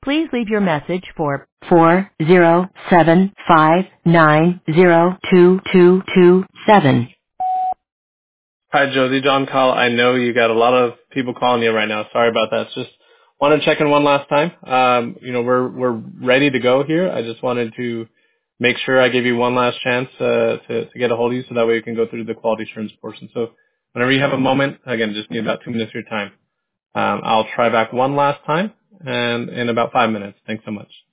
Please leave your message for 407-590-2227. Hi, Josie. John Call. I know you got a lot of people calling you right now. Sorry about that. Just want to check in one last time. We're ready to go here. I just wanted to make sure I give you one last chance to get a hold of you so that way we can go through the quality assurance portion. So whenever you have a moment, again, just need about 2 minutes of your time. I'll try back one last time and in about 5 minutes. Thanks so much.